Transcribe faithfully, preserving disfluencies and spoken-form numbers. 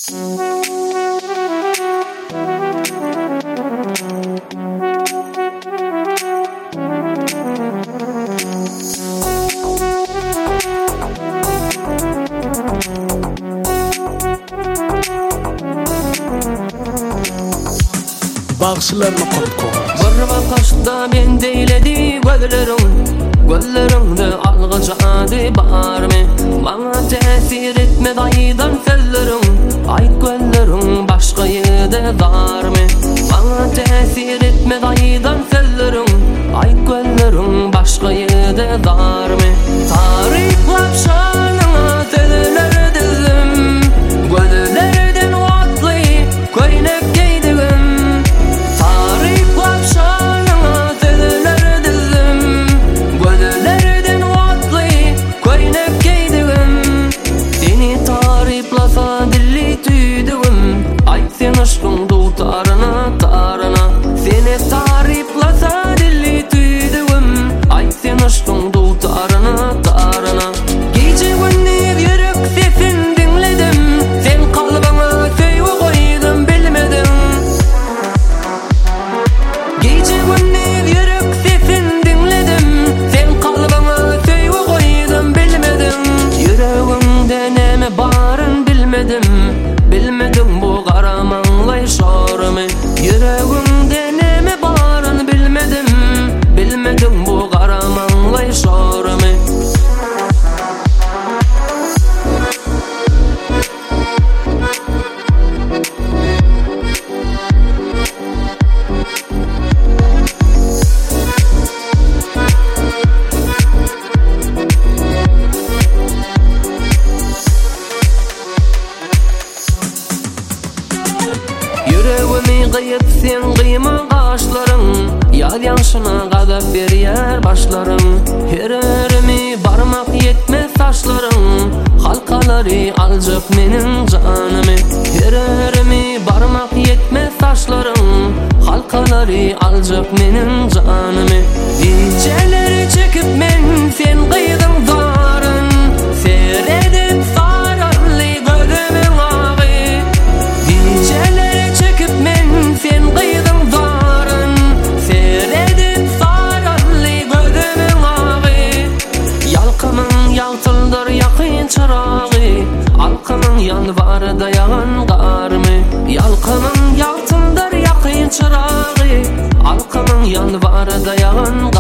Bağışlarını kopko Bir bakışta men deyledi gözlerim, gözlerimde algıcadı barmi. Bana tesir etme dayıdan sözlerim, ayt gözlerim başka yerde var mı? Bana tesir etme dayıdan sözlerim, ayt gözlerim başka yerde var mı? Tariflap şanına sözler dizim, gözlerden vatlı koynak giydim. Tariflap şanına sözler dizim, gözlerden vatlı koynak giydim. Seni tariflasa dilli tüydüm, ay sen aşkın tutarına tarına. Seni tariflasa dilli tüydüm, ay sen aşkın tutarına tarına. Gece gündüz yürek sesin dinledim, sen kalbime söyle koydum bilmedim. Gece gündüz yürek sesin dinledim, sen kalbime söyle koydum bilmedim. Yüreğimde neme barın bilmedim, bilmedim bu karamanlay şarımı. Yüreğimde neme barın bilmedim, bilmedim bu karamanlay şarımı. Yüreğimi kıyıp sen kıyma kaşların, yal yanşına kadar bir yer başların. Her yerimi barmak yetmez taşların, halkaları alacak menin canımı. Her yerimi barmak yetmez taşların, halkaları alacak menin canımı. Geceleri çekip men sen kıydın darın, seyredip sararlı gözümün ağı. Geceleri çekip men sen kıydın darın, seyredip sararlı gözümün ağı. Yalkımın yaltıldır yakın çırağı, alkımın yanvar dayan karmı. Yalkımın yaltıldır yakın çırağı, alkımın yanvar dayan